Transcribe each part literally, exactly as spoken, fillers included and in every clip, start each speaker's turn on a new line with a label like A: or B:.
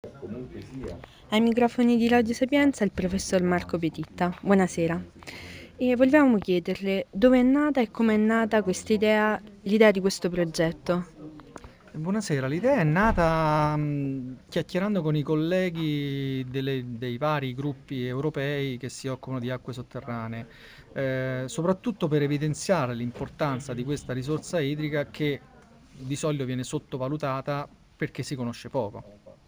A: Ai microfoni di Radio Sapienza il professor Marco Petitta. Buonasera. E volevamo chiederle dove è nata e come è nata questa idea, l'idea di questo progetto.
B: Buonasera, l'idea è nata mh, chiacchierando con i colleghi delle- dei vari gruppi europei che si occupano di acque sotterranee, eh, soprattutto per evidenziare l'importanza di questa risorsa idrica che di solito viene sottovalutata perché si conosce poco.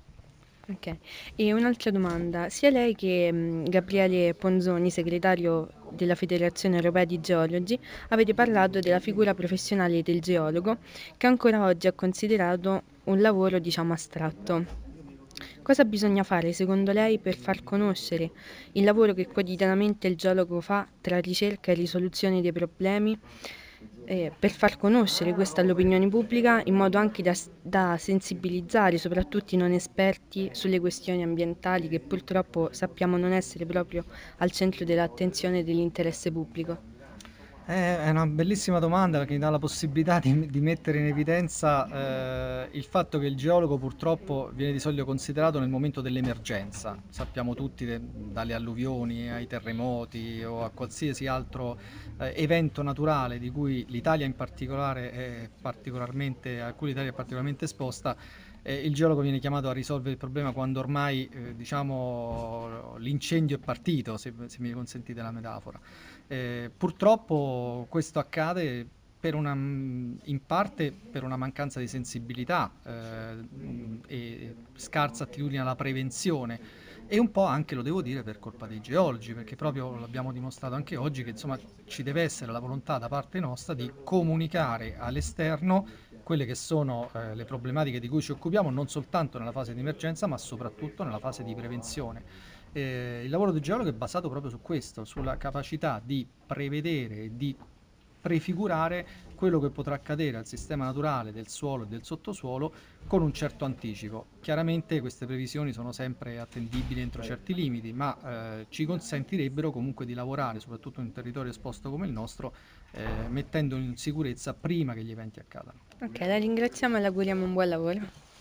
A: Ok. E un'altra domanda, sia lei che mh, Gabriele Ponzoni, segretario della Federazione Europea di Geologi, avete parlato della figura professionale del geologo, che ancora oggi è considerato un lavoro, diciamo, astratto. Cosa bisogna fare secondo lei per far conoscere il lavoro che quotidianamente il geologo fa tra ricerca e risoluzione dei problemi, eh, per far conoscere questo all'opinione pubblica in modo anche da, da sensibilizzare soprattutto i non esperti sulle questioni ambientali che purtroppo sappiamo non essere proprio al centro dell'attenzione e dell'interesse pubblico?
B: È è una bellissima domanda che mi dà la possibilità di, di mettere in evidenza eh, il fatto che il geologo purtroppo viene di solito considerato nel momento dell'emergenza. Sappiamo tutti, de- dalle alluvioni ai terremoti o a qualsiasi altro eh, evento naturale di cui l'Italia in particolare è particolarmente, a cui l'Italia è particolarmente esposta, eh, il geologo viene chiamato a risolvere il problema quando ormai eh, diciamo, l'incendio è partito, se, se mi consentite la metafora. Eh, purtroppo questo accade per una, in parte per una mancanza di sensibilità eh, e scarsa attitudine alla prevenzione e un po' anche, lo devo dire, per colpa dei geologi, perché proprio l'abbiamo dimostrato anche oggi che insomma ci deve essere la volontà da parte nostra di comunicare all'esterno quelle che sono eh, le problematiche di cui ci occupiamo non soltanto nella fase di emergenza ma soprattutto nella fase di prevenzione. Eh, il lavoro del geologo è basato proprio su questo, sulla capacità di prevedere e di prefigurare quello che potrà accadere al sistema naturale del suolo e del sottosuolo con un certo anticipo. Chiaramente queste previsioni sono sempre attendibili entro certi limiti, ma eh, ci consentirebbero comunque di lavorare, soprattutto in un territorio esposto come il nostro, eh, mettendo in sicurezza prima che gli eventi accadano.
A: Ok, la ringraziamo e le auguriamo un buon lavoro.